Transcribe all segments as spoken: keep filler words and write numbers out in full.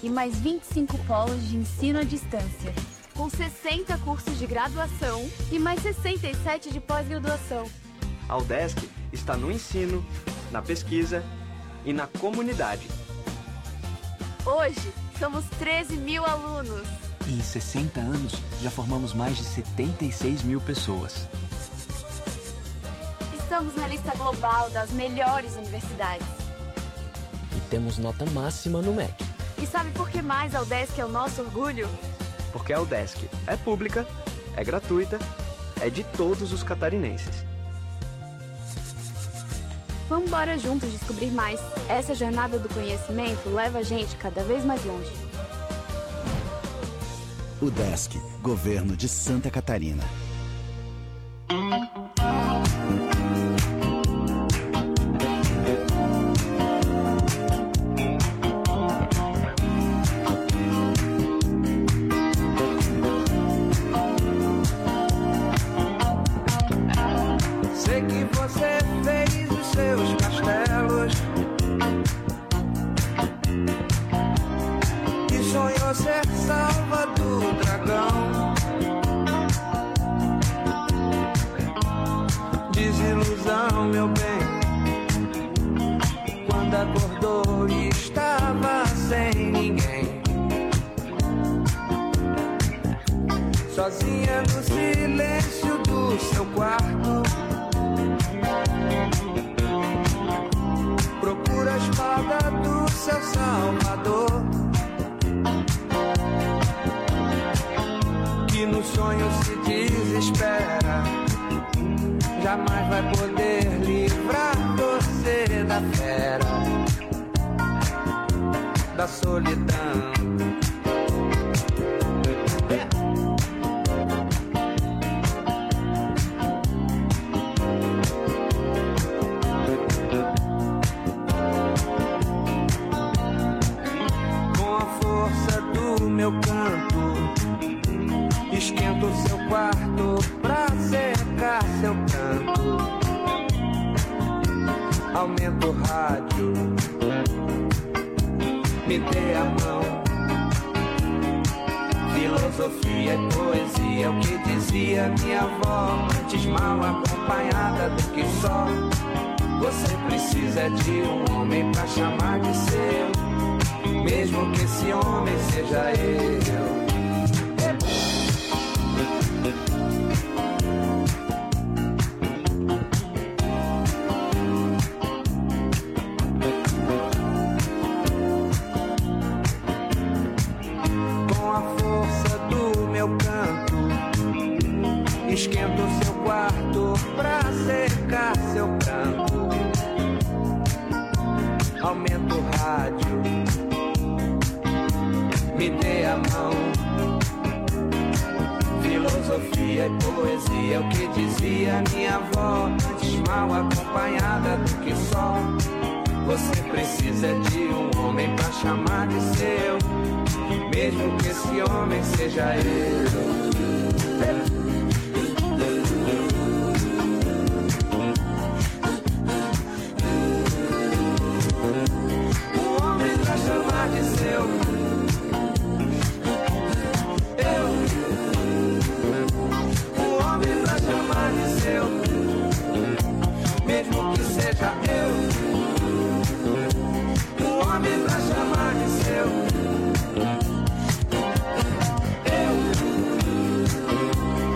e mais vinte e cinco polos de ensino à distância, com sessenta cursos de graduação e mais sessenta e sete de pós-graduação. A UDESC está no ensino, na pesquisa e na comunidade. Hoje, somos treze mil alunos. E em sessenta anos, já formamos mais de setenta e seis mil pessoas. Estamos na lista global das melhores universidades. E temos nota máxima no M E C. E sabe por que mais a UDESC é o nosso orgulho? Porque a UDESC é pública, é gratuita, é de todos os catarinenses. Vamos embora juntos descobrir mais. Essa jornada do conhecimento leva a gente cada vez mais longe. UDESC, Governo de Santa Catarina. Sei que você fez os seus castelos e sonhou ser salva do dragão. Desilusão, meu bem, quando acordou e estava sem ninguém, sozinha no silêncio do seu quarto. Procura a espada do seu salvador, que no sonho se desespera, jamais vai poder livrar você da fera, da solidão. Meu canto, esquenta o seu quarto pra secar seu canto. Aumenta o rádio, me dê a mão. Filosofia e poesia, o que dizia minha avó, antes mal acompanhada do que só. Você precisa de um homem pra chamar de seu, mesmo que esse homem seja eu. Com a força do meu canto, esquenta o seu quarto pra secar seu pranto. Aumenta o rádio, me dê a mão. Filosofia e poesia, o que dizia minha avó, antes mal acompanhada do que só. Você precisa de um homem pra chamar de seu, mesmo que esse homem seja eu. De seu, eu, o homem pra chamar de seu, mesmo que seja eu, o homem pra chamar de seu, eu,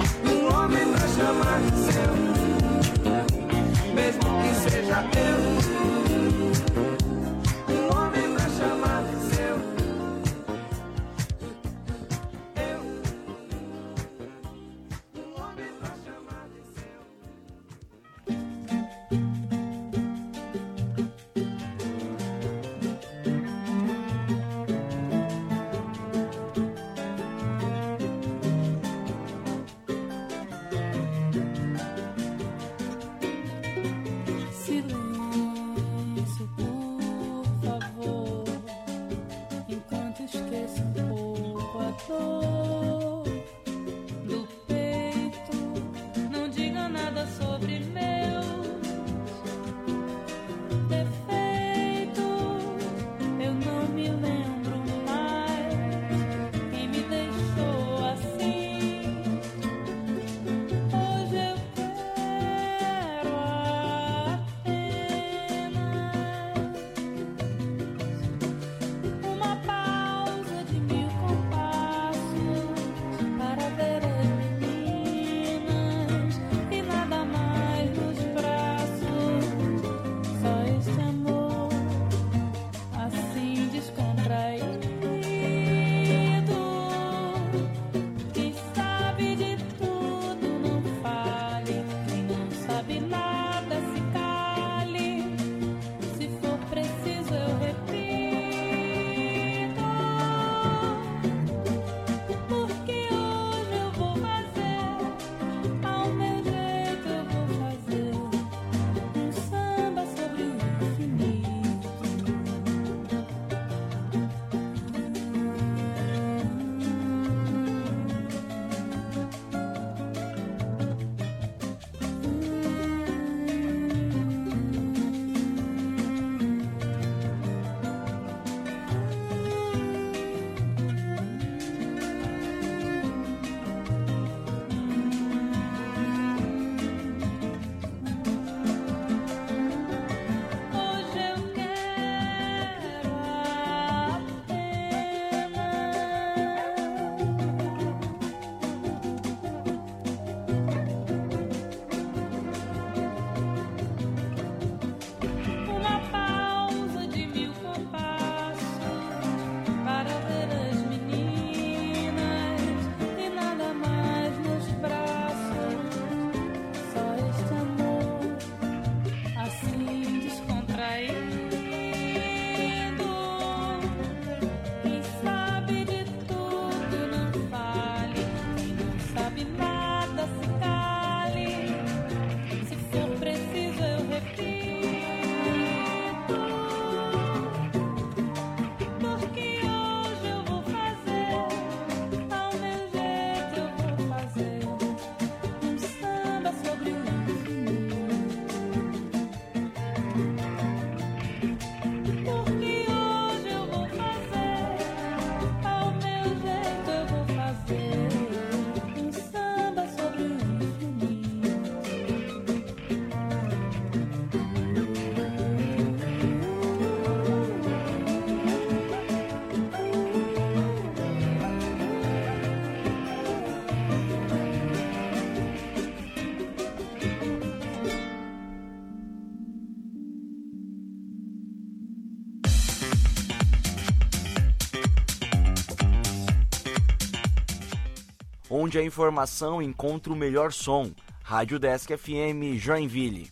onde a informação encontra o melhor som. Rádio Desk F M Joinville.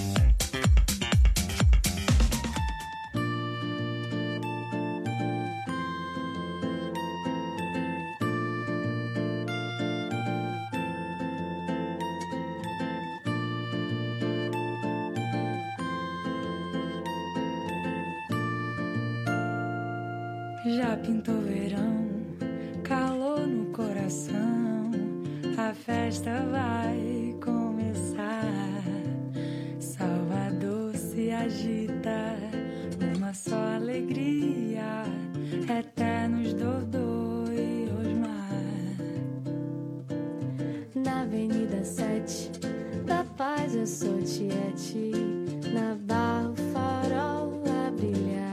Já pintou verão, calor no coração, a festa vai começar. Salvador se agita, uma só alegria, eternos Dodô e Osmar. Na Avenida sete, da Paz eu sou Tiete, na Barra o farol a brilhar.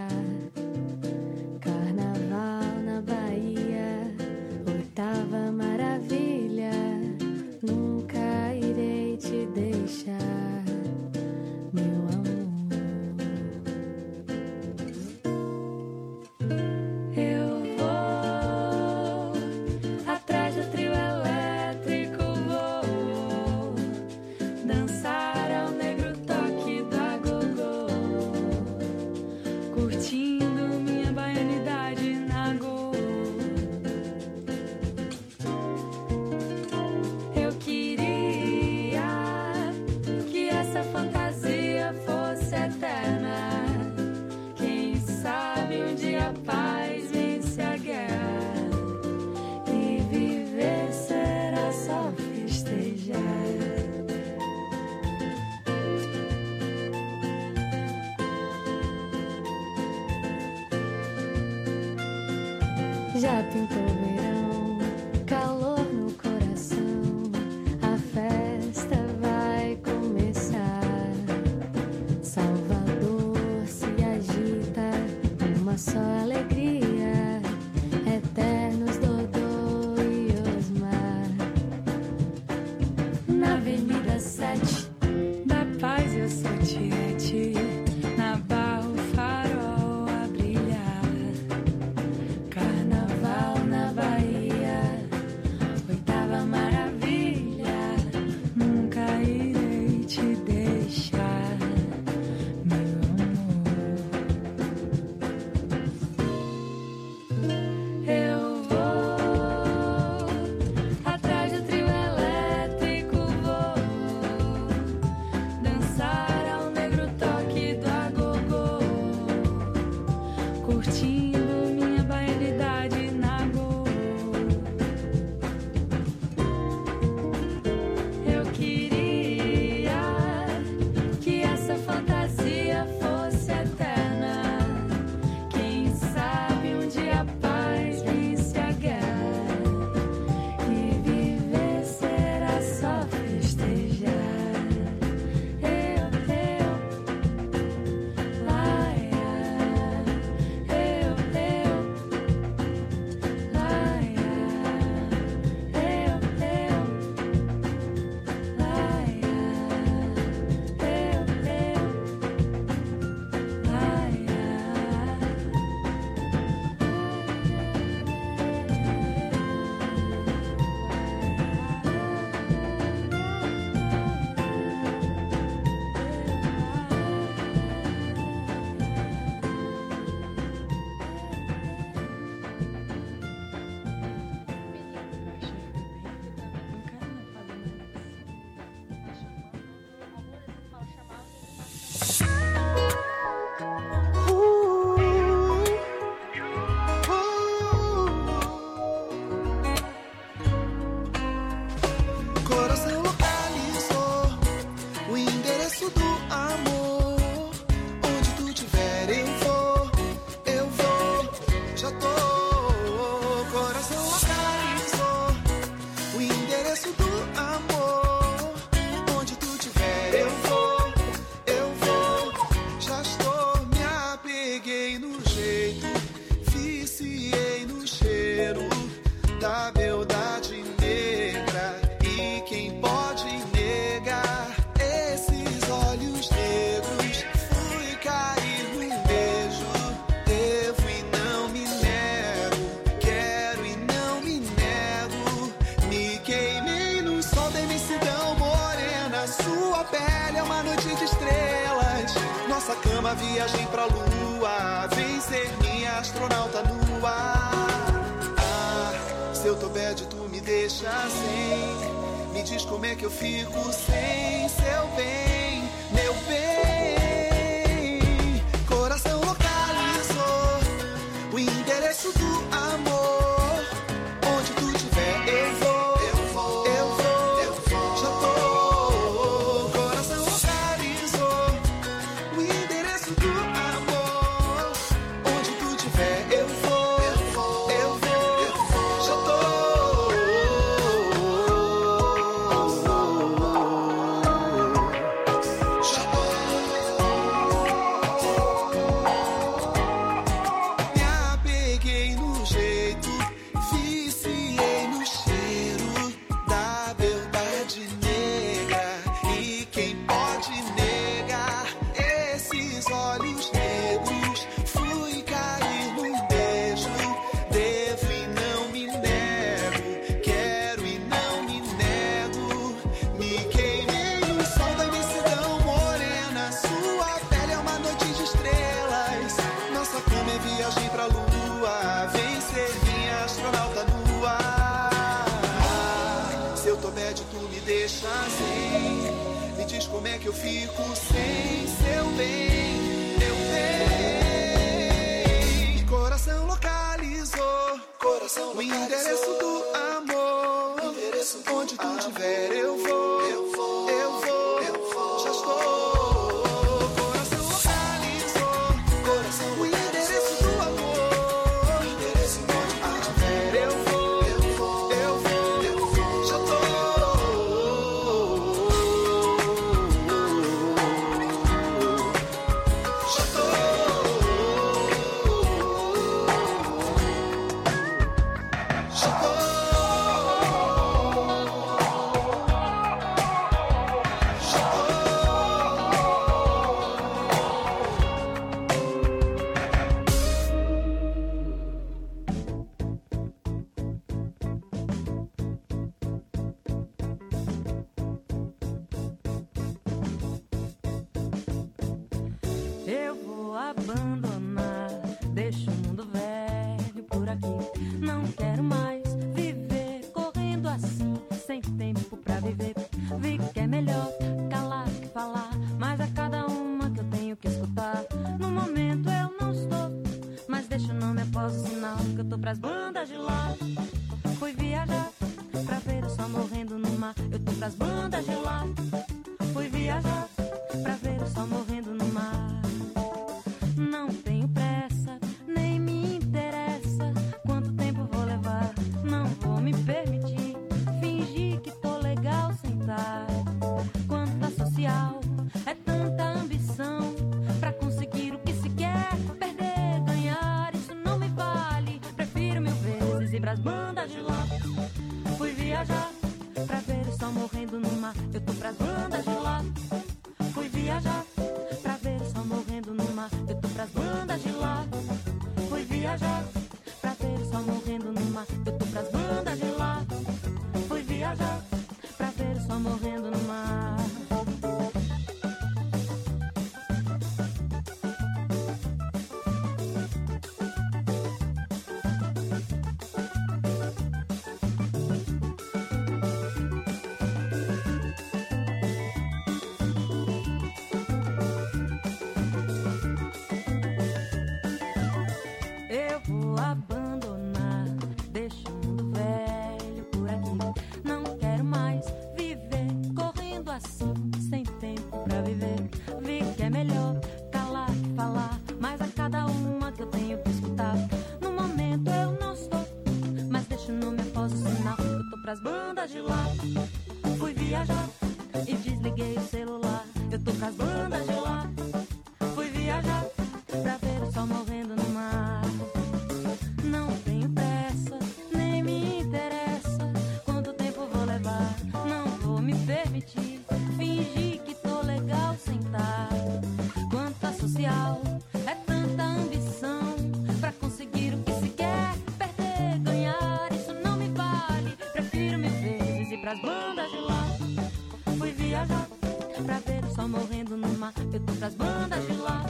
Oitava maravilha, nunca irei te deixar, meu amor. Eu vou atrás do trio elétrico, vou dançar ao negro toque do agogô, curtindo minha baianidade na go. Já pintou verão, calor no coração, a festa vai começar. Salvador se agita, uma só alegria, eternos Dodô e Osmar. Na Avenida sete, da Paz eu sou Tiete, na Barra o farol a brilhar. Carnaval na Bahia. Nossa cama, viagem pra lua, vem ser minha astronauta nua. Ah, se eu tô bad, tu me deixa sem. Me diz como é que eu fico sem seu bem, meu bem. Coração localizou o endereço do amor. Onde tu estiver, eu vou, eu vou, eu vou, eu vou. Já tô. Coração localizou o endereço do amor. Onde tu estiver, eu vou, eu vou, eu vou, eu vou. Já tô. Já tô. Me apeguei no jeito, viciei no cheiro da beldade negra. E quem pode negar esses olhos negros? Fui cair num beijo, devo e não me nego, quero e não me nego. Me queimei no sol da imensidão morena, sua pele é uma noite de estrelas. Nossa cama é viagem pra lua, vem ser minha astronauta nua. Ah, se eu tô bad, tu me deixa sem. Me diz como é que eu fico sem seu bem, meu bem. Coração localizou, coração o endereço do amor. Endereço do onde tu estiver, eu vou, eu vou, eu vou, eu vou. Já estou. Coração localizou, coração o endereço do amor. Endereço onde tu estiver, eu vou, eu vou, eu vou, eu vou. Já estou. Já estou. Já estou. Eu vou abandonar, deixo o mundo velho por aqui. Não quero mais viver correndo assim, sem tempo pra viver. Vi que é melhor calar que falar, mas a cada uma que eu tenho que escutar. No momento eu não estou, mas deixa o nome após o sinal que eu tô pras bandas de lá. Fui viajar pra ver o sol morrendo no mar. Eu tô pras bandas de lá. Fui viajar pra ver o sol morrendo no mar. Não tenho pressa, nem me interessa quanto tempo vou levar. Não vou me permitir fingir que tô legal sem estar. Quanta social, é tanta ambição pra conseguir o que se quer. Perder, ganhar, isso não me vale. Prefiro mil vezes ir pras bandas de lá. Fui viajar pra ver o sol morrendo no mar. Eu tô pras bandas de lá. Fui viajar pra ver o sol morrendo no mar. Eu tô pras bandas de lá. Fui viajar pra ver o sol morrendo no mar. Eu tô pras bandas de lá. Fui viajar pra ver o sol morrendo no mar. Eu vou abandonar, deixo o mundo velho por aqui. Não quero mais viver correndo assim, sem tempo pra viver. Vi que é melhor calar que falar, mas a cada uma que eu tenho que escutar. No momento eu não estou, mas deixo o nome após o sinal. Eu tô pras bandas de lá. Fui viajar e desliguei o celular. Eu tô pras bandas de lá. Fui viajar pra ver o sol morrendo no mar. Não tenho pressa, nem me interessa quanto tempo vou levar. Não vou me permitir fingir que tô legal sem estar. Quanta social, é tanta ambição pra conseguir o que se quer. Perder, ganhar, isso não me vale. Prefiro mil vezes ir pras bandas de lá. Fui viajar pra ver o sol morrendo no mar. Eu tô pras bandas de lá.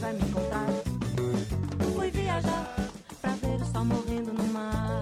vai me encontrar. Fui viajar pra ver o sol morrendo no mar.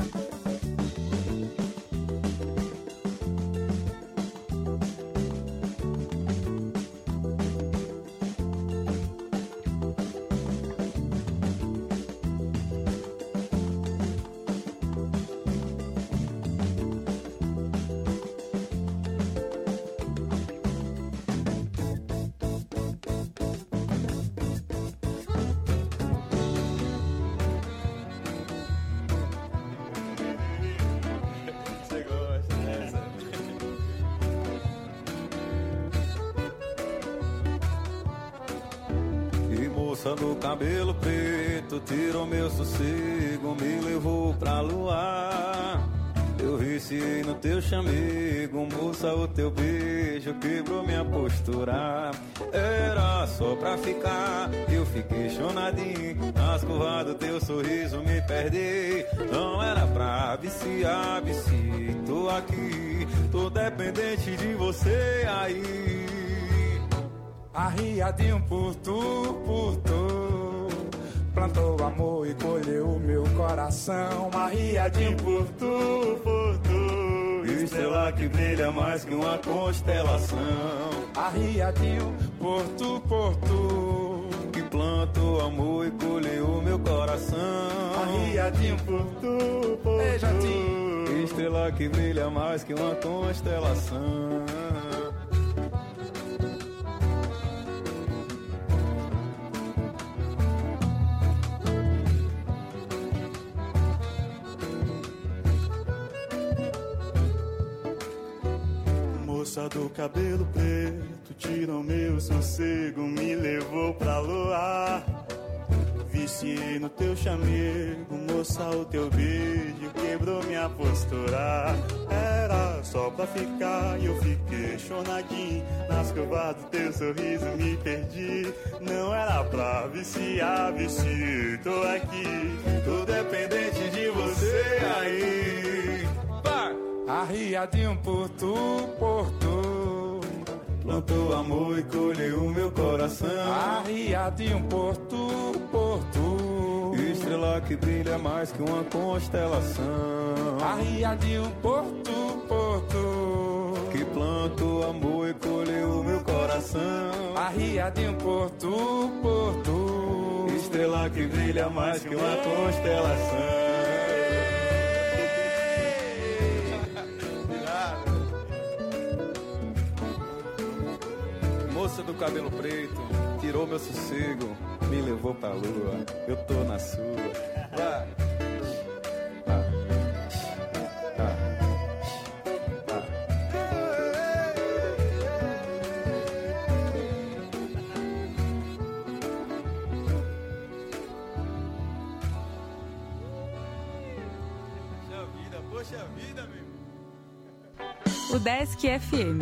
Do cabelo preto, tirou meu sossego, me levou pra luar. Eu viciei no teu chamego, moça, o teu beijo quebrou minha postura. Era só pra ficar, eu fiquei chonadinho, nas curvas do teu sorriso me perdi. Não era pra viciar, vici, tô aqui, tô dependente de você aí. Arriadinho por tu, por tu, plantou amor e colheu o meu coração. Arriadinho por tu, por tu, estrela que brilha mais que uma constelação. Arriadinho por tu, por tu, que plantou amor e colheu o meu coração. Arriadinho por tu, por tu, estrela que brilha mais que uma constelação. Do cabelo preto, tirou meu sossego, me levou pra luar. Viciei no teu chamego, moça, o teu beijo quebrou minha postura. Era só pra ficar e eu fiquei chonadinho, nas curvas do teu sorriso me perdi. Não era pra viciar, viciei, tô aqui, tô dependente de você aí. Vai! Arriadinho por tu, por tu, plantou amor e colheu o meu coração. Arriadinho por tu, por tu, estrela que brilha mais que uma constelação. Arriadinho por tu, por tu, que plantou amor e colheu o meu coração. Arriadinho por tu, por tu, estrela que brilha mais que uma constelação. Moça do cabelo preto, tirou meu sossego, me levou pra lua, eu tô na sua. Vai. Ah. Ah. Ah. Poxa vida, poxa vida, meu. O Desk F M.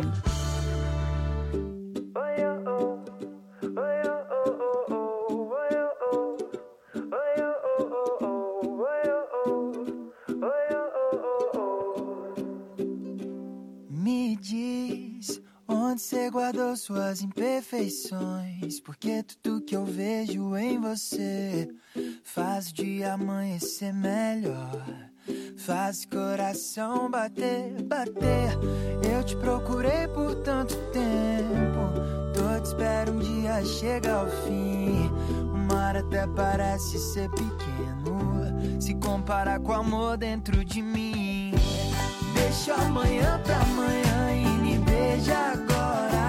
Me diz onde você guardou suas imperfeições, porque tudo que eu vejo em você faz o dia amanhecer melhor, faz o coração bater, bater. Eu te procurei por tanto tempo, tô te espero um dia chega ao fim. O mar até parece ser pequeno, se comparar com o amor dentro de mim. Deixa amanhã pra amanhã e me beija agora,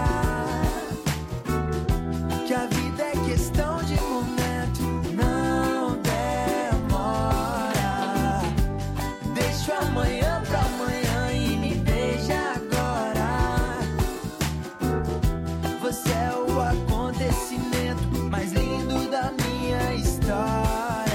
que a vida é questão de momento, não demora. Deixa amanhã pra amanhã e me beija agora. Você é o acontecimento mais lindo da minha história.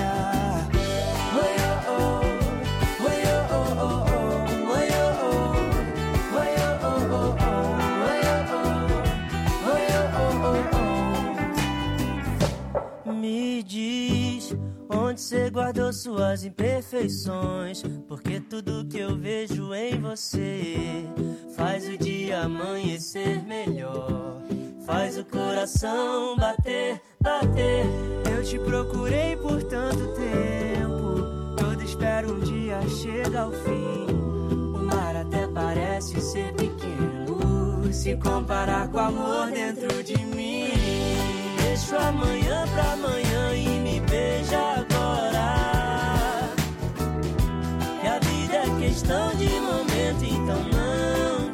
Me diz onde você guardou suas imperfeições, porque tudo que eu vejo em você faz o dia amanhecer melhor, faz o coração bater, bater. Eu te procurei por tanto tempo, toda espera um dia chega ao fim. O mar até parece ser pequeno se comparar com o amor dentro de mim. Deixa o amanhã pra amanhã e me beija agora, que a vida é questão de momento, então não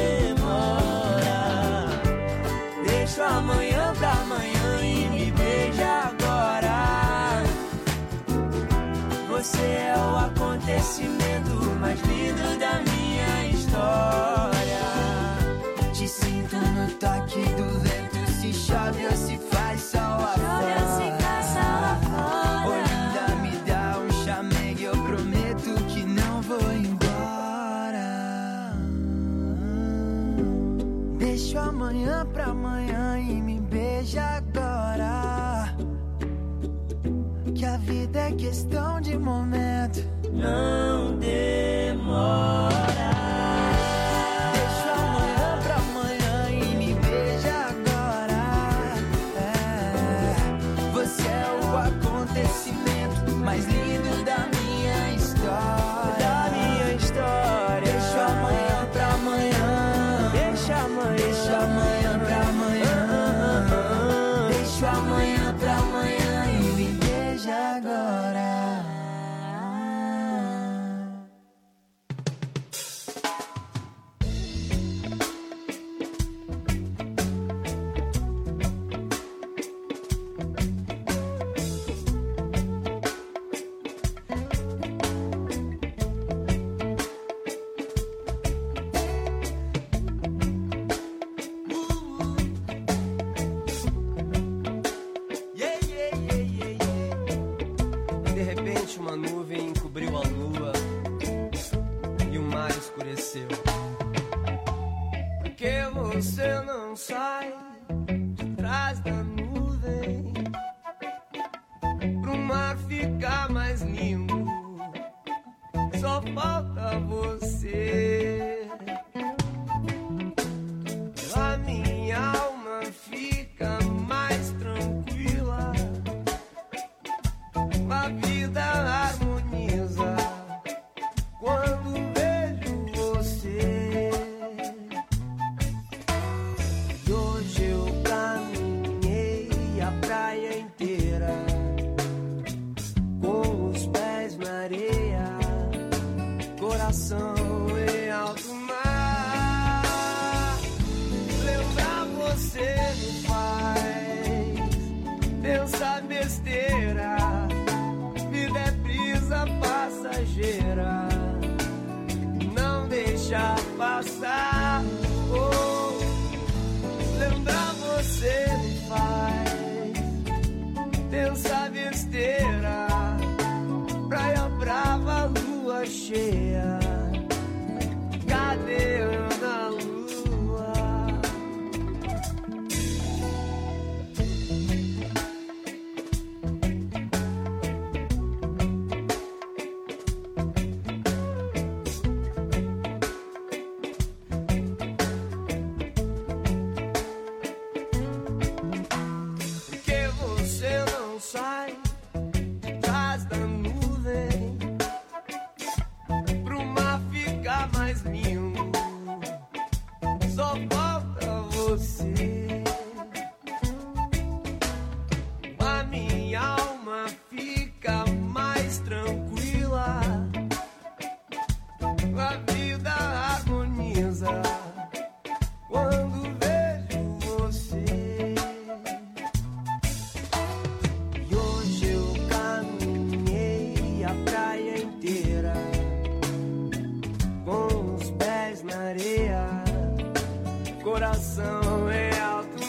demora. Deixa o amanhã pra amanhã e me beija agora. Você é o acontecimento mais lindo da minha história. Te sinto no toque do vento, se chove ou se faz sol afora. Ô linda, me dá um chamego, eu prometo que não vou embora. Deixa o amanhã pra amanhã e me beija agora, que a vida é questão de momento, não demora. Deixa o amanhã pra amanhã e me beija agora. É, você é o acontecimento mais lindo da minha história, da minha história. Deixa o amanhã pra amanhã, deixa amanhã, deixa amanhã pra amanhã, deixa o amanhã pra amanhã e me beija agora. Uma nuvem cobriu a lua e o mar escureceu. Por que você não sai de trás da nuvem pro mar ficar mais lindo? Só falta você. A minha alma fica mais tranquila, a vida harmoniza quando vejo você. E hoje eu caminhei a praia inteira com os pés na areia, coração em alto mar. Lembrar você me faz pensar besteira, passageira, não deixa passar. Oh, lembrar você me faz pensar besteira, praia brava, lua cheia, cadê a lua? Coração em alto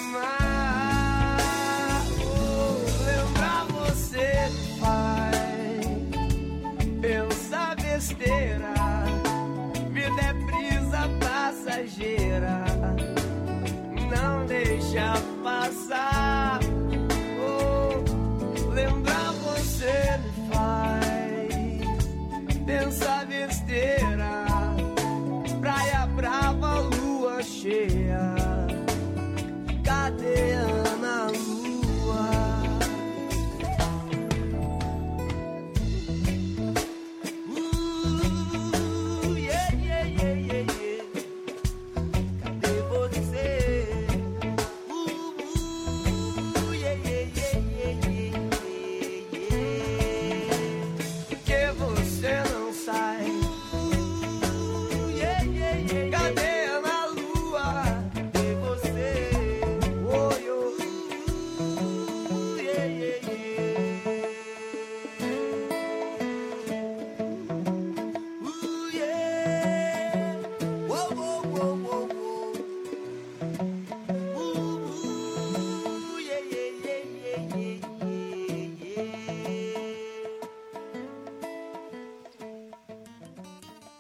mar. Oh, lembrar você me faz pensar besteira, vida é brisa passageira, não deixa passar. Oh, lembrar você me faz pensar besteira, praia brava, lua cheia, cadê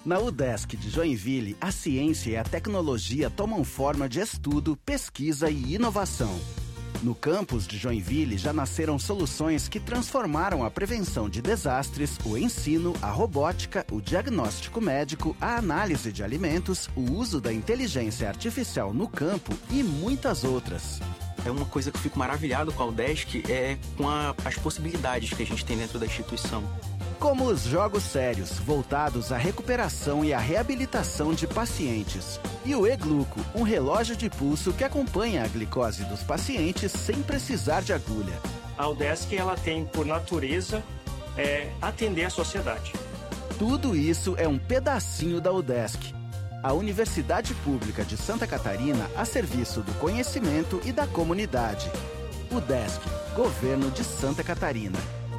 Na UDESC de Joinville, a ciência e a tecnologia tomam forma de estudo, pesquisa e inovação. No campus de Joinville já nasceram soluções que transformaram a prevenção de desastres, o ensino, a robótica, o diagnóstico médico, a análise de alimentos, o uso da inteligência artificial no campo e muitas outras. É uma coisa que eu fico maravilhado com a UDESC, é com a, as possibilidades que a gente tem dentro da instituição. Como os jogos sérios, voltados à recuperação e à reabilitação de pacientes. E o E-Gluco, um relógio de pulso que acompanha a glicose dos pacientes sem precisar de agulha. A UDESC, ela tem, por natureza, é, atender a sociedade. Tudo isso é um pedacinho da UDESC, a Universidade Pública de Santa Catarina a serviço do conhecimento e da comunidade. UDESC, Governo de Santa Catarina.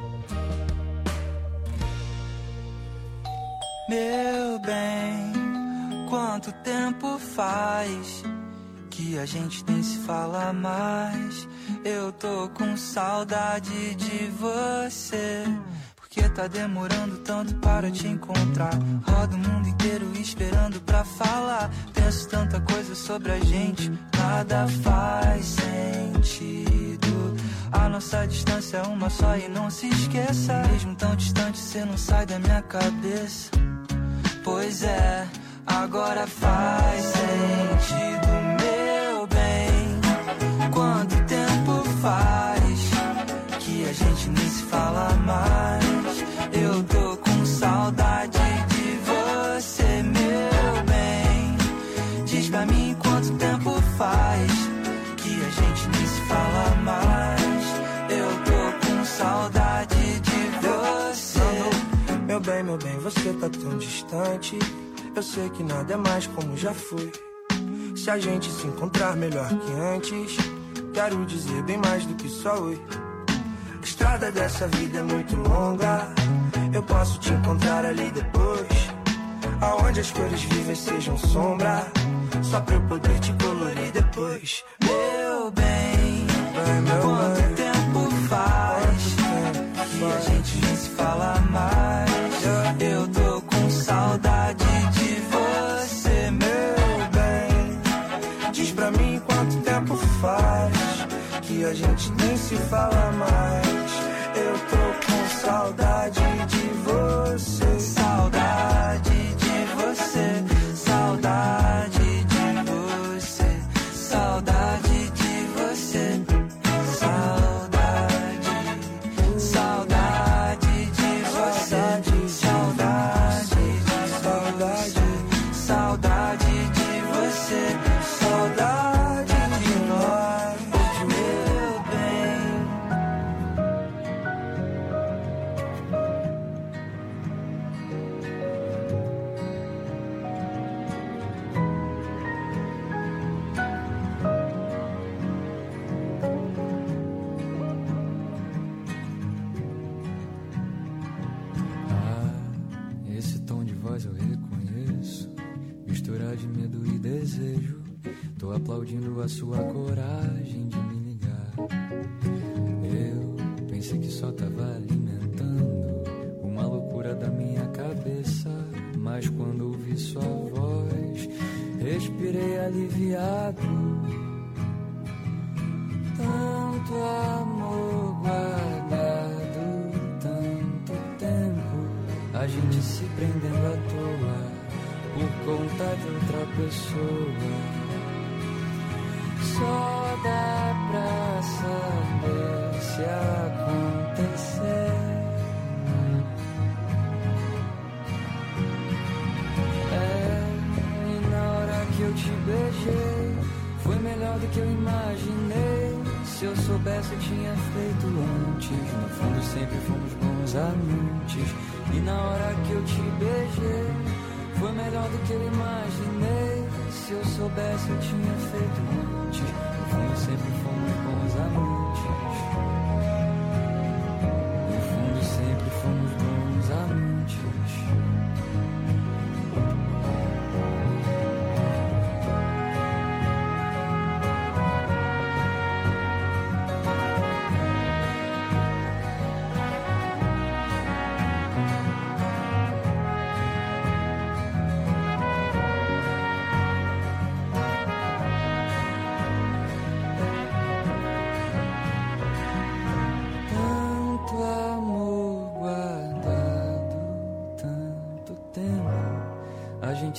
Meu bem, quanto tempo faz que a gente nem se fala mais? Eu tô com saudade de você, porque tá demorando tanto para te encontrar. Rodo o mundo inteiro esperando pra falar. Penso tanta coisa sobre a gente, nada faz sentido. A nossa distância é uma só e não se esqueça. Mesmo tão distante, cê não sai da minha cabeça. Pois é, agora faz sentido, meu bem. Quanto tempo faz que a gente nem se fala mais? Eu tô com saudade de você, meu bem. Diz pra mim quanto tempo faz que a gente nem se fala mais? Eu tô com saudade de você. Meu bem, meu bem, você tá tão distante. Eu sei que nada é mais como já foi. Se a gente se encontrar melhor que antes, quero dizer bem mais do que só oi. A estrada dessa vida é muito longa, eu posso te encontrar ali depois, aonde as cores vivas sejam sombra, só pra eu poder te colorir depois. Meu bem, meu quanto bem. Tempo faz que a gente nem se fala mais? Eu tô com saudade de você, meu bem. Diz pra mim quanto tempo faz que a gente nem se fala mais. Eu tô com saudade de você. Saudade de você. Saudade de você. Saudade de você. Saudade. Saudade de você. Saudade. Saudade. Saudade de você. Saudade de nós, meu bem. Ah, esse tom de voz eu reconheço, mistura de medo e desejo. Tô aplaudindo a sua coragem de me ligar. Eu pensei que só tava alimentando uma loucura da minha cabeça, mas quando ouvi sua voz, respirei aliviado. Tanto amor guardado, tanto tempo, a gente se prendendo à toa por conta de outra pessoa. Só dá pra saber se acontecer. É, e na hora que eu te beijei, foi melhor do que eu imaginei. Se eu soubesse eu tinha feito antes. No fundo sempre fomos bons amantes. E na hora que eu te beijei, foi melhor do que eu imaginei. Se eu soubesse eu tinha feito antes. No fundo sempre fomos bons amantes. No fundo sempre fomos bons amantes.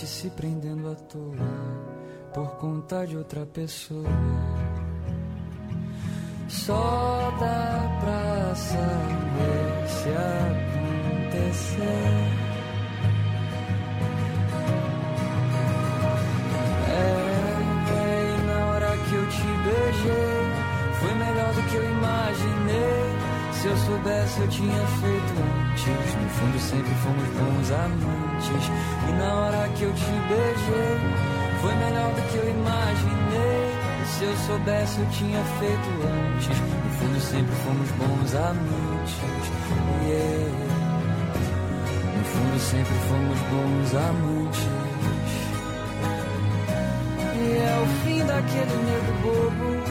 gente se prendendo à toa por conta de outra pessoa. Só dá pra saber se acontecer. É, e na hora que eu te beijei, foi melhor do que eu imaginei. Se eu soubesse eu tinha feito antes. No fundo sempre fomos bons amantes. E na hora que eu te beijei, foi melhor do que eu imaginei. Se eu soubesse eu tinha feito antes. No fundo sempre fomos bons amantes. Yeah. No fundo sempre fomos bons amantes. E é o fim daquele medo bobo.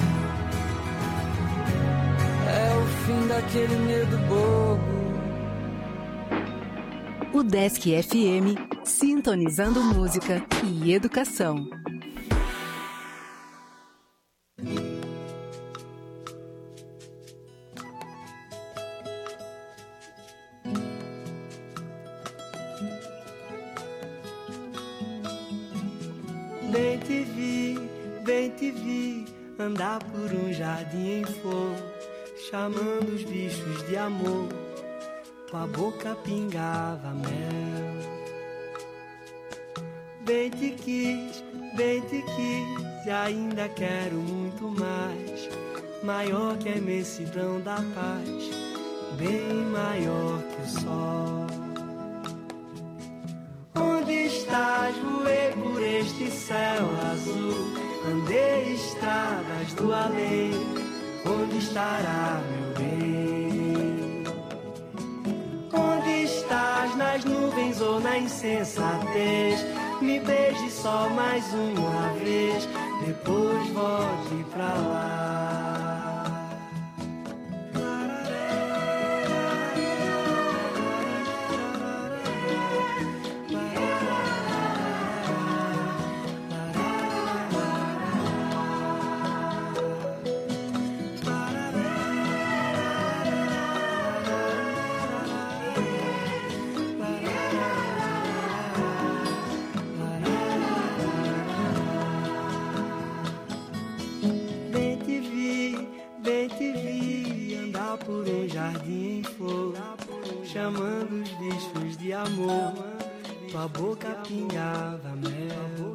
É o fim daquele medo bobo. O Desk F M, sintonizando música e educação. Bem te vi, bem te vi, andar por um jardim em flor, chamando os bichos de amor, tua boca pingava mel. Bem te quis, bem te quis, e ainda quero muito mais, maior que a imensidão da paz, bem maior que o sol. Onde estás? Voei por este céu azul, andei estradas do além. Onde estará meu bem? Onde estás? Nas nuvens ou na insensatez? Me beije só mais uma vez, depois volte pra lá. Chamando os bichos de amor, tua boca pingava mel.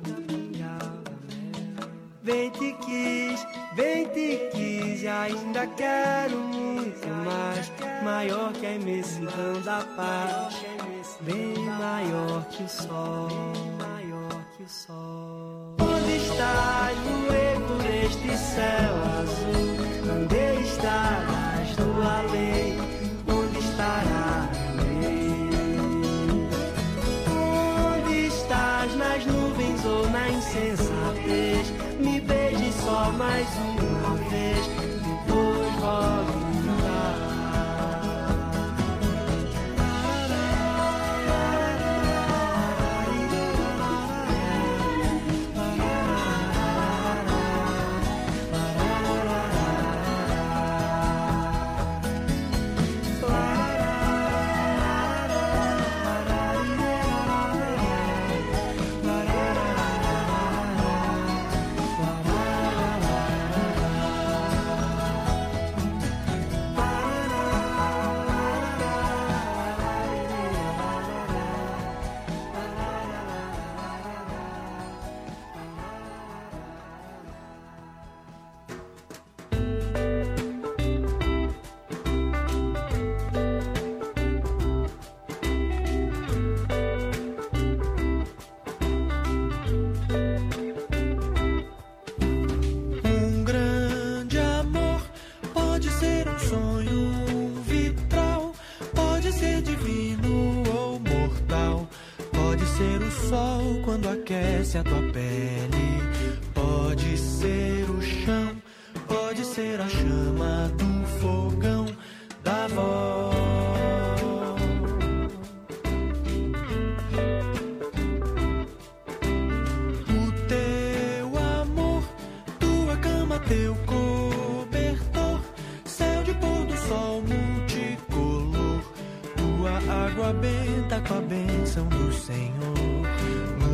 Bem te quis, bem te quis, e ainda quero muito mais, maior que a imensidão da paz, bem maior que o sol, maior que o sol. Onde estás? Voei por este céu azul, andei estradas do além. Onde estará meu bem? Onde estás? Nas nuvens ou na insensatez? Me beije só mais uma vez, depois volte. A tua pele pode ser o chão, pode ser a chama do fogão da avó. O teu amor, tua cama, teu cobertor, céu de pôr do sol multicolor, tua água benta com a bênção do Senhor.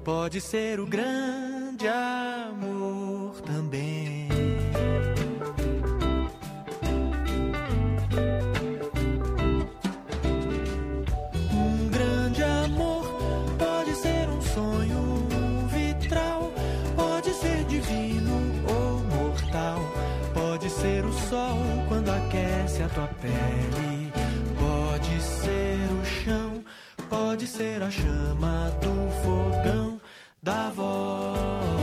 pode ser o grande amor também. Um grande amor pode ser um sonho vitral, pode ser divino ou mortal, pode ser o sol quando aquece a tua pele, pode ser o chão, pode ser a chama do fogão da avó.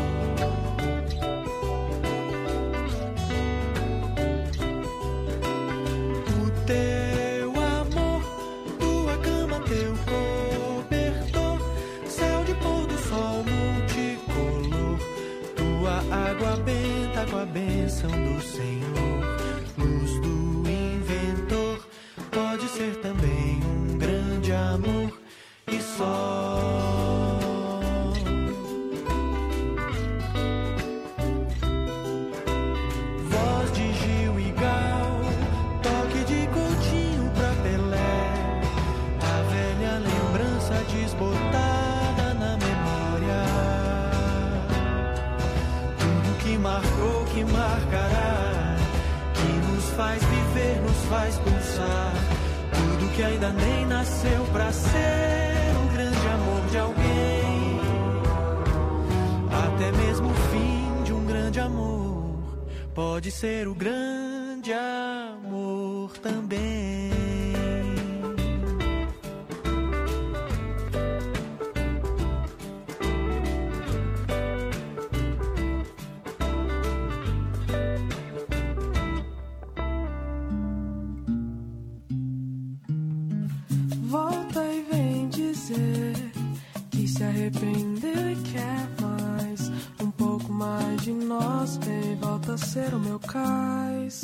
O teu amor, tua cama, teu cobertor, céu de pôr do sol multicolor, tua água benta com a bênção do Senhor, luz do inventor, pode ser também um grande amor e só. Voz de Gil e Gal, toque de Coutinho pra Pelé, a velha lembrança desbotada na memória, tudo que marcou, que marcará, que nos faz viver, nos faz pulsar, tudo que ainda nem nasceu pra ser um grande amor de alguém, até mesmo o fim de um grande amor pode ser o grande amor também. Volta e vem dizer que se arrependeu e quer mais, um pouco mais de nós, vem, volta a ser o meu cais.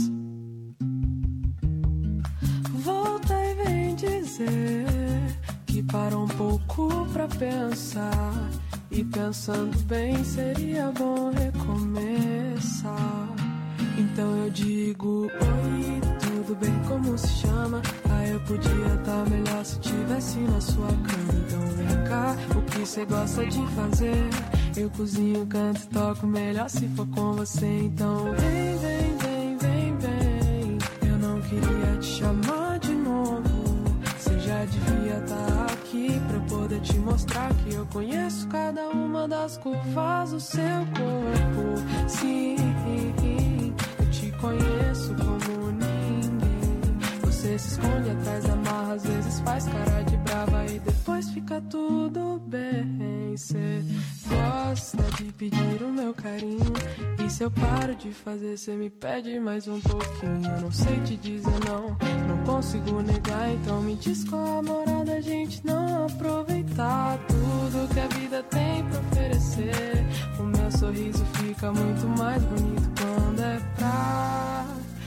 Volta e vem dizer que para um pouco pra pensar, e pensando bem seria bom recomeçar. Então eu digo, oi, tudo bem, como se chama? Ah, eu podia estar melhor se tivesse na sua cama. Então vem cá, o que você gosta de fazer? Eu cozinho, canto e toco melhor se for com você. Então vem, vem, vem, vem, vem. Eu não queria te chamar de novo, você já devia estar aqui pra eu poder te mostrar que eu conheço cada uma das curvas do seu corpo. Sim, eu te conheço como ninguém. Você se esconde atrás da marra, às vezes faz cara de brava e depois fica tudo bem. Cê gosta de pedir o meu carinho, e se eu paro de fazer, cê me pede mais um pouquinho. Eu não sei te dizer não, não consigo negar, então me diz qual a moral da gente não aproveitar tudo que a vida tem pra oferecer. O meu sorriso fica muito mais bonito quando é pra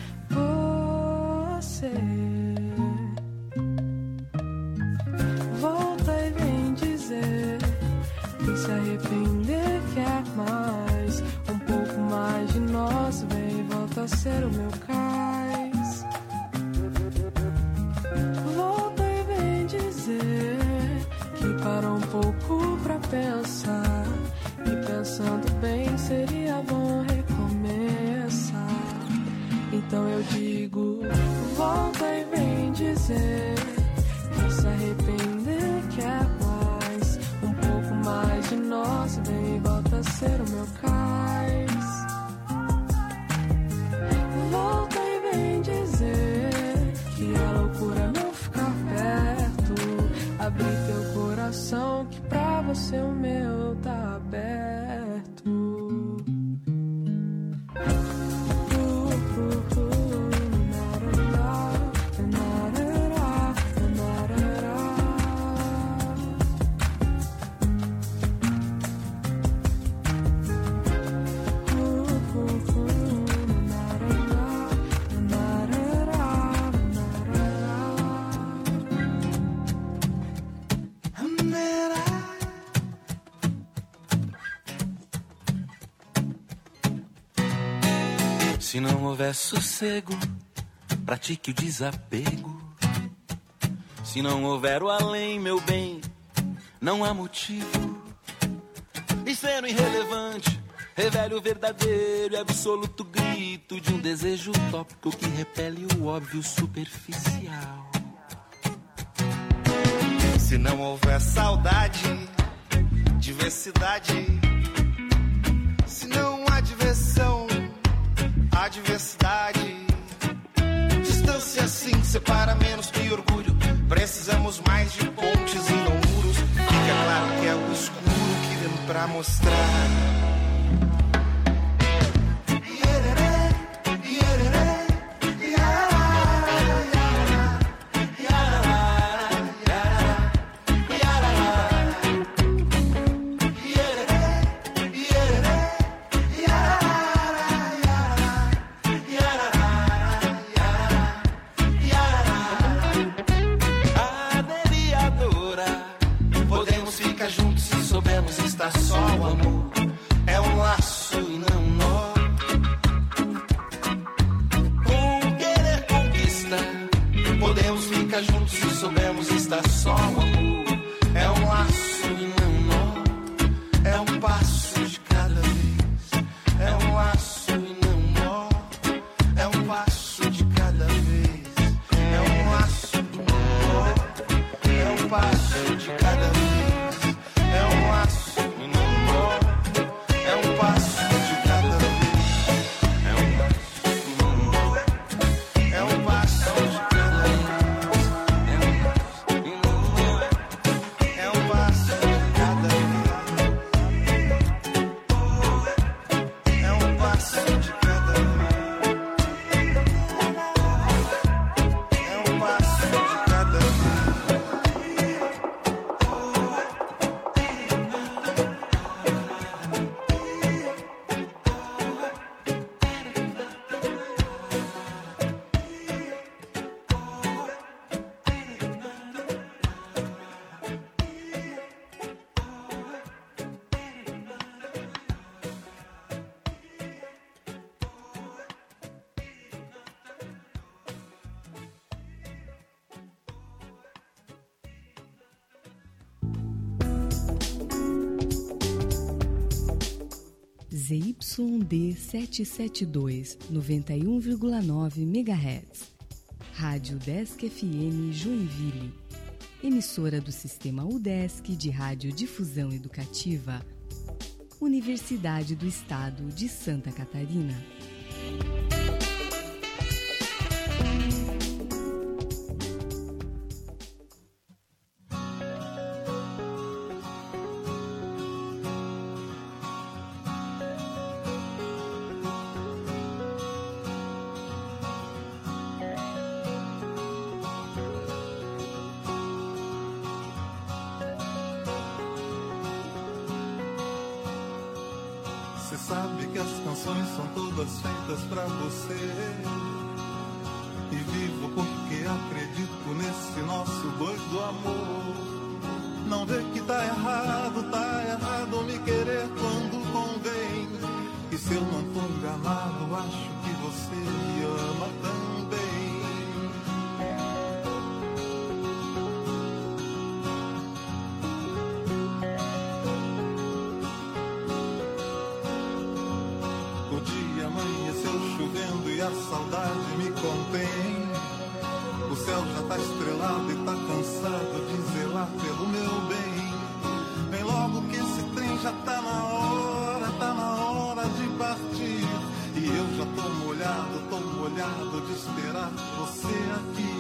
você. Volta e vem dizer que se arrepender quer mais, um pouco mais de nós, vem, volta a ser o meu cais. Volta e vem dizer que para um pouco pra pensar, e pensando bem seria bom recomeçar. Então eu digo, volta e vem dizer que se arrepender quer mais, um pouco mais de nós, vem, volta a ser o meu cais. Volta e vem dizer que é loucura não ficar perto, abrir teu coração que pra você o meu tá aberto. Se não houver sossego, pratique o desapego. Se não houver o além, meu bem, não há motivo Mistério irrelevante revela o verdadeiro e absoluto grito de um desejo utópico que repele o óbvio superficial. Se não houver saudade, diversidade. Se não há diversão, há diversidade. Distância sim separa menos que orgulho. Precisamos mais de pontes e não muros. Fica claro que é o escuro que vem pra mostrar. Estar só o amor é um laço e não um nó. Com querer conquista, podemos ficar juntos se soubermos estar só o amor é um laço e não um nó. É um passo de cada vez. É um laço e não um nó. É um passo de cada vez. É um laço e não um nó. É um passo de cada vez. É um laço. Z Y D setecentos e setenta e dois, noventa e um vírgula nove megahertz. Rádio Udesc F M Joinville. Emissora do Sistema Udesc de Radiodifusão Educativa. Universidade do Estado de Santa Catarina. Sabe que as canções são todas feitas pra você. E vivo porque acredito nesse nosso doido amor. Não vê que tá errado, tá errado me querer quando convém. E se eu não tô enganado, acho que você me ama também. E a saudade me contém. O céu já tá estrelado e tá cansado de zelar pelo meu bem. Vem logo que esse trem já tá na hora, tá na hora de partir. E eu já tô molhado, tô molhado de esperar você aqui.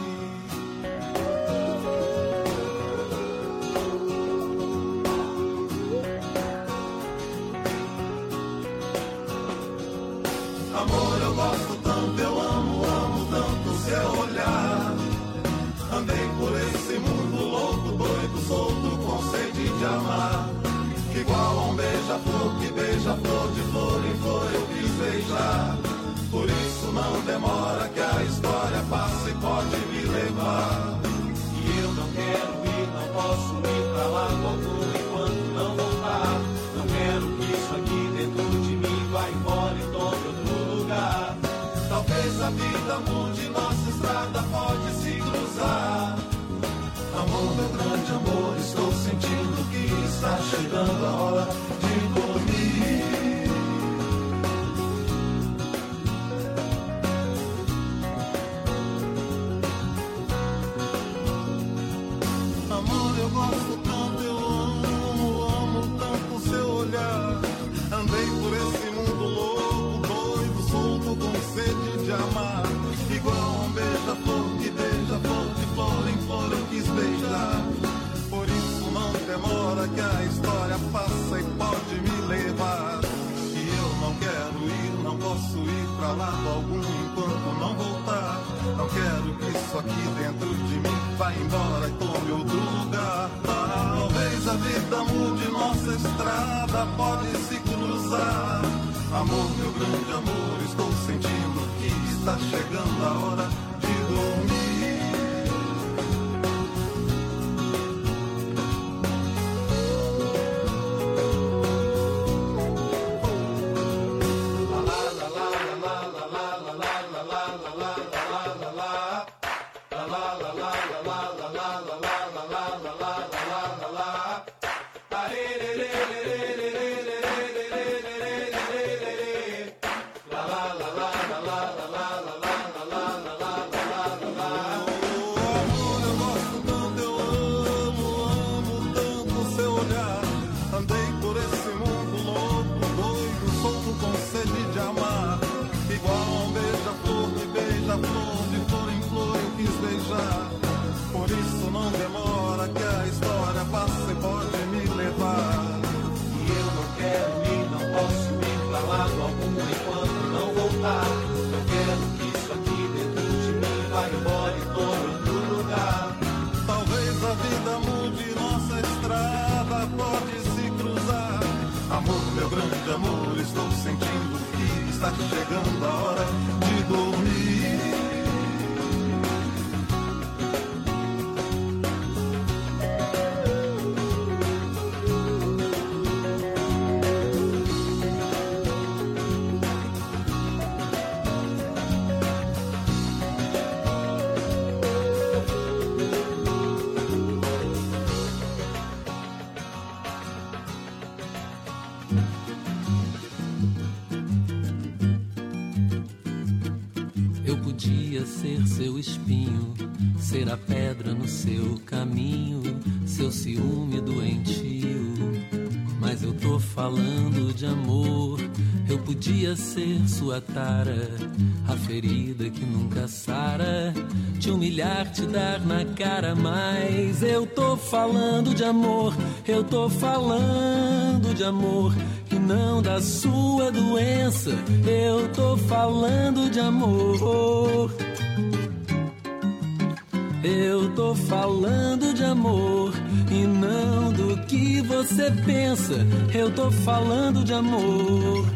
Amor, eu gosto tanto, eu amo, amo tanto seu olhar. Andei por esse mundo louco, doido, solto, com sede de amar. Igual a um beija-flor que beija flor de flor em flor eu quis beijar. Por isso não demora que a história passa e pode me levar. E eu não quero ir, não posso ir pra lá algum enquanto não voltar. Não quero que isso aqui dentro de mim vá embora e tome outro lugar. Talvez a vida mude, nossa estrada pode se cruzar. Amor, meu grande amor, estou sentindo que está chegando a hora de amar. Igual um beija-flor que beija flor de flor em flor eu quis beijar. Por isso não demora que a história passa e pode me levar. E eu não quero ir, não posso ir pra lado algum enquanto não voltar. Não quero que isso aqui dentro de mim vá embora e tome outro lugar. Talvez a vida mude, nossa estrada pode se cruzar. Amor, meu grande amor, estou sentindo que está chegando a hora de dormir. Por isso não demora que a história passa e pode me levar. E eu não quero ir, não posso ir pra lado algum enquanto não voltar. Eu quero que isso aqui dentro de mim vá embora e tome outro lugar. Talvez a vida mude, nossa estrada pode se cruzar. Amor, meu grande amor, estou sentindo que está chegando a hora de dormir. Ser seu espinho, ser a pedra no seu caminho, seu ciúme doentio. Mas eu tô falando de amor. Eu podia ser sua tara, a ferida que nunca sara, te humilhar, te dar na cara. Mas eu tô falando de amor. Eu tô falando de amor e não da sua doença. Eu tô falando de amor. Eu tô falando de amor e não do que você pensa. Eu tô falando de amor.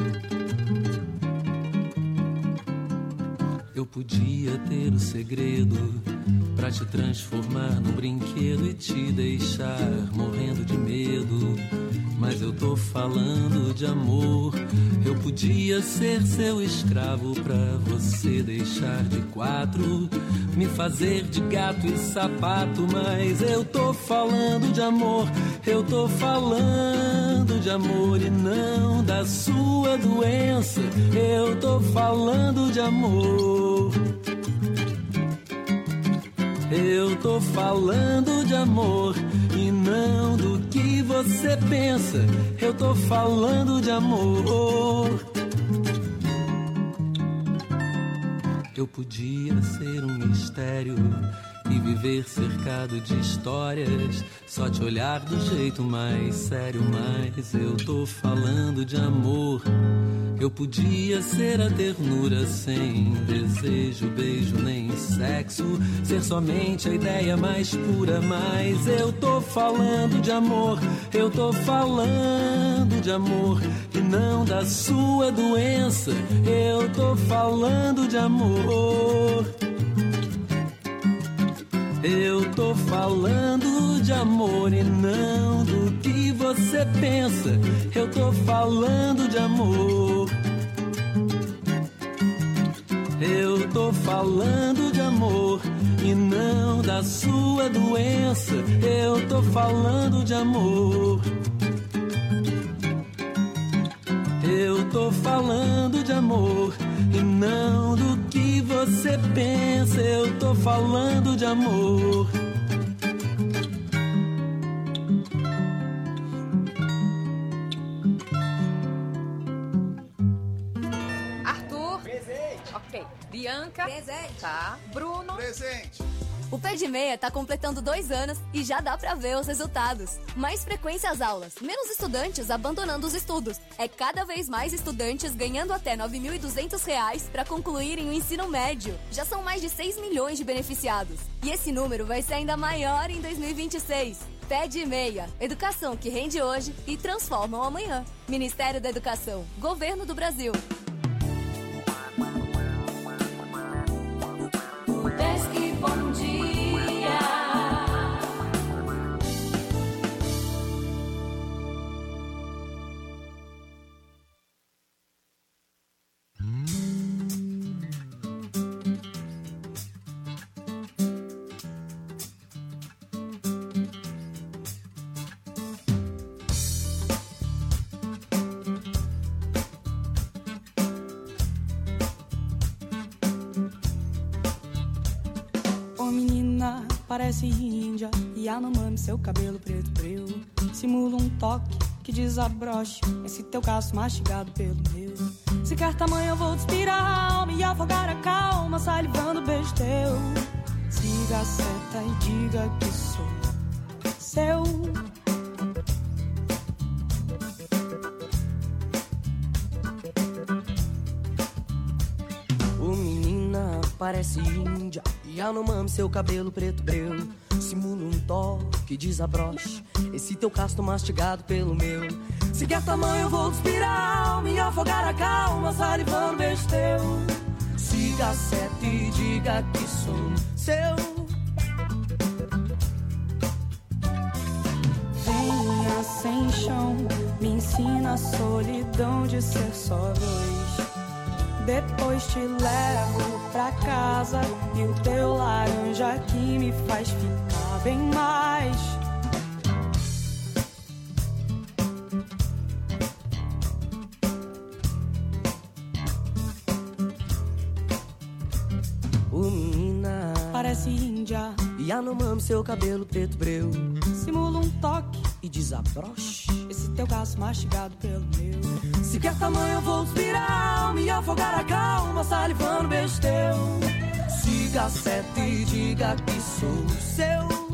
Eu podia ter o segredo pra te transformar num brinquedo e te deixar morrendo de medo. Mas eu tô falando de amor. Eu podia ser seu escravo pra você deixar de quatro, me fazer de gato e sapato. Mas eu tô falando de amor. Eu tô falando de amor e não da sua doença. Eu tô falando de amor. Eu tô falando de amor e não do que você pensa. Eu tô falando de amor. Eu podia ser um mistério e viver cercado de histórias, só te olhar do jeito mais sério. Mas eu tô falando de amor. Eu podia ser a ternura sem desejo, beijo nem sexo, ser somente a ideia mais pura. Mas eu tô falando de amor. Eu tô falando de amor e não da sua doença. Eu tô falando de amor. Eu tô falando de amor e não do que você pensa. Eu tô falando de amor. Eu tô falando de amor e não da sua doença. Eu tô falando de amor. Eu tô falando de amor e não do que você pensa. Eu tô falando de amor. Arthur. Presente. Ok. The Bianca. Presente. Tá. Bruno. Presente. O Pé de Meia tá completando dois anos e já dá pra ver os resultados. Mais frequência às aulas, menos estudantes abandonando os estudos. É cada vez mais estudantes ganhando até nove mil e duzentos reais pra concluírem o ensino médio. Já são mais de seis milhões de beneficiados. E esse número vai ser ainda maior em dois mil e vinte e seis. Pé de Meia, educação que rende hoje e transforma o amanhã. Ministério da Educação, Governo do Brasil. Desk Bom Dia. Parece índia e Yanomami, seu cabelo preto breu. Simula um toque que desabroche esse teu caço mastigado pelo meu. Se quer tamanho eu vou despirar a alma e afogar a calma, salivando beijo teu. Siga a seta e diga que sou seu. Ô menina, parece índia e Yanomami, seu cabelo preto breu. Simula um toque, desabroche esse teu casto mastigado pelo meu. Se quer tamanho eu vou despirar a alma e afogar a calma, salivando beijo teu. Siga a seta e diga que sou seu. Venha sem chão, me ensina a solidão de ser só dois. Depois te levo pra casa e o teu laranja aqui me faz ficar bem mais. Ô menina, parece índia e Yanomami, seu cabelo preto breu. Simula um toque e desabroche esse teu caço mastigado pelo meu. Se quer tamanho eu vou despirar a alma e afogar a calma, salivando beijo teu. Siga a seta e diga que sou seu.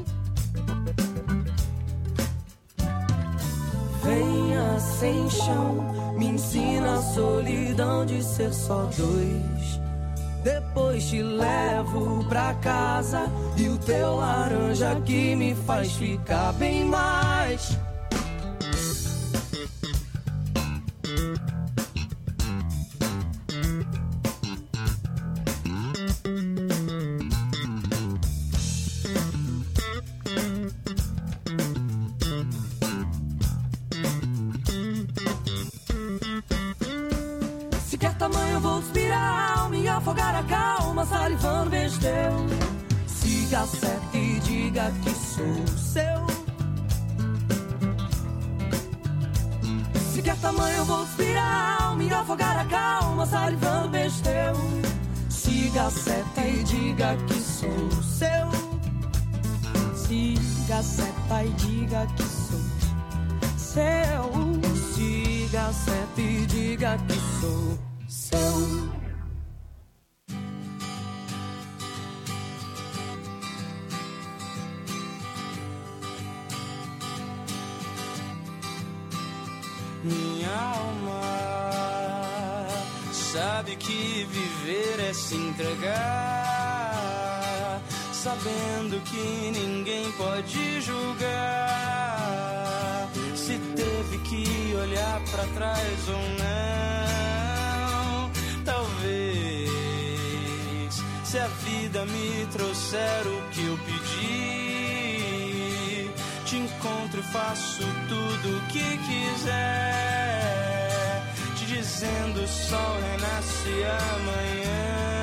Venha sem chão, me ensina a solidão de ser só dois. Depois te levo pra casa e o teu laranja aqui me faz ficar bem mais. Se quer tamanho eu vou despirar a alma e afogar a calma, salivando beijo teu. Siga a seta e diga que sou seu. Se quer tamanho eu vou despirar a alma e afogar a calma, salivando beijo teu. Siga a seta e diga que sou seu. Siga a seta e diga que sou seu. Siga a seta e diga que sou seu. Minha alma sabe que viver é se entregar, sabendo que ninguém pode julgar se teve que olhar pra trás ou não. Talvez, se a vida me trouxer o que eu pedi, te encontro e faço tudo o que quiser, te dizendo o sol renasce amanhã.